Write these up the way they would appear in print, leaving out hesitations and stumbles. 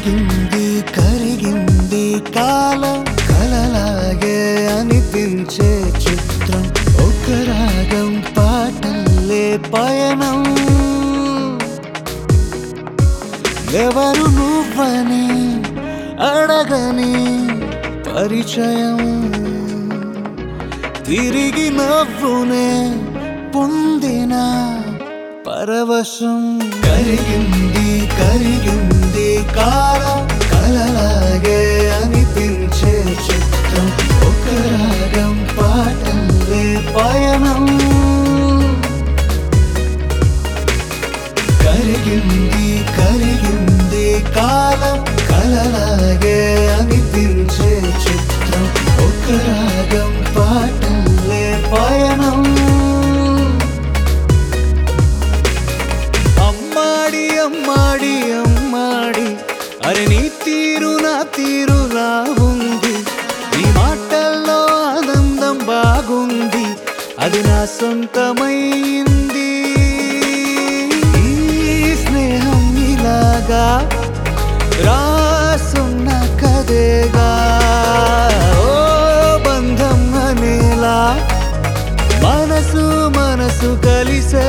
కరిగింది కరిగింది కాలం కలలాగే అనిపించే చిత్రం ఒక రాగం పాటల్లే పయనం ఎవరు నువ్వని అడగని పరిచయం తిరిగి నవ్వునే పొందిన పరవశం కరిగింది కరిగింది కాలం కలలాగే అనిపించే చిత్రం ఒక రాగం పాటల్లే పయనం కరిగింది కరిగింది కాలం కలలాగే అనిపించే చిత్రం ఒక రాగం పాటల్లే పయనం అమ్మాడి అమ్మాడి అమ్మాడి అరే నీ తీరు నా తీరులా ఉంది నీ మాటల్లో ఆనందం బాగుంది అది నా సొంతమైంది ఈ స్నేహం ఇలాగా రాసున్న కదేగా ఓ బంధం అనేలా మనసు మనసు కలిసే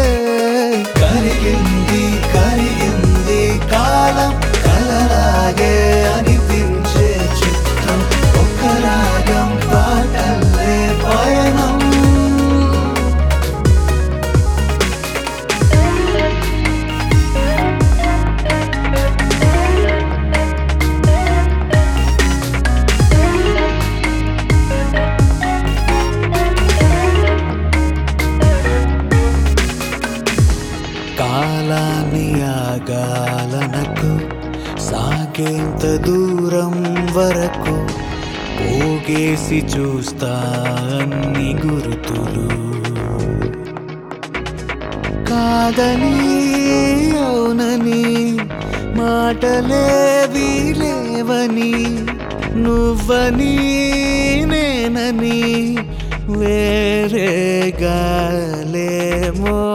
కరిగింది కరిగింది కాలం కలలాగే అనిపించే చిత్రం ఒక రాగం పాటల్లే పయనం కాలాన్ని ఆగాలనకు సాగేంత దూరం వరకు పోగేసి చూస్తా అన్ని గుర్తులు కాదని అవునని మాటలేవి లేవని నువ్వని నేనని వేరేగా లేమో